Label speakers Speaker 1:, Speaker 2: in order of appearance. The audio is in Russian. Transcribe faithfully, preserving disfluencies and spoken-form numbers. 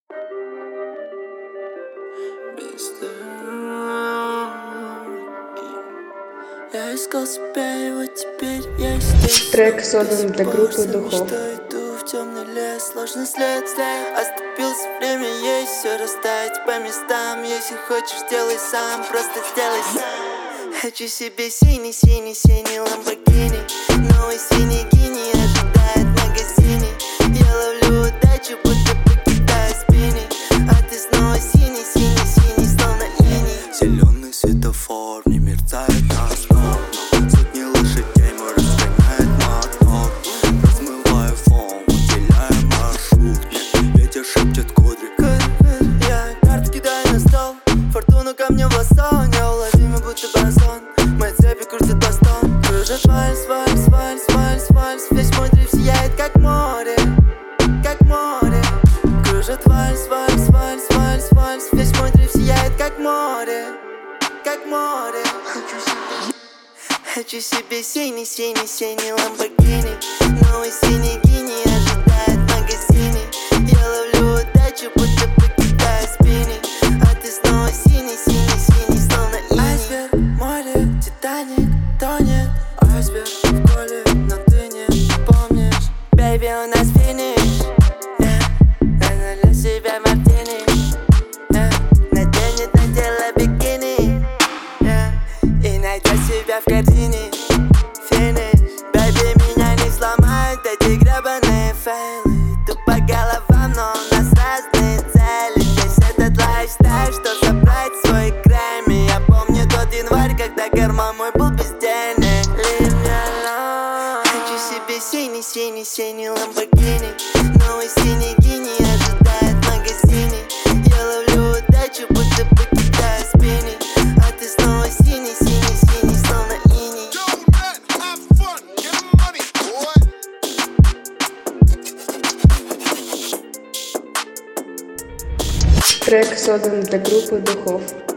Speaker 1: Я искал себя, и вот теперь я здесь.
Speaker 2: Трек создан для группы Духов.
Speaker 1: Что иду в темный лес, сложный след. Оступился, время есть, все расставить по местам. Если хочешь, делай сам, просто сделай сам. Хочу себе синий, синий, синий ламборгини. Новый синий гини ожидает в магазине. Я ловлю удачу, будто покидаю спини. А ты снова синий, синий, синий, словно иней. Зеленый светофор не мерцает на основу. Сотни лошадей мы разгоняет мотор. Размываю фон, уделяю маршрут. Ветер шепчет кудри. Я карты кидаю на стол. Фортуну ко мне в лосо. Неуловимый, будто базон. Мои цепи крутят бастон. Кружит вальс, вальс, вальс, вальс, вальс. Весь мой дрейф сияет, как море, как море. Кружит вальс, вальс, вальс, вальс, вальс. Весь мой дрейф сияет, как море, как море. Хочу себе синий, синий, синий ламборгини. Новый синий гини ожидает в магазине. Я ловлю удачу, будто покидаю спини. А ты снова синий, синий, синий, словно иней. Айсберг, море, Титаник тонет. Айсберг в коле, но ты не помнишь. Бэйби, у нас финиш. Я налью себе мартини. Наденет на тело бикини. И найдет себя в корзине. Финиш. Бэйби, меня не сломают эти гребаные фейлы. Тупо головам, но у нас разные цели. Здесь этот лайфстайл, что забрать свой Грэмми. Я помню тот январь, когда карман мой был без денег. Leave me alone. Хочу себе синий, синий, синий ламборгини. Новый синий гини ожидает в магазине. Я ловлю удачу, будто покидаю спини. А ты снова синий, синий, синий, словно иней.
Speaker 2: Трек создан для группы Духов.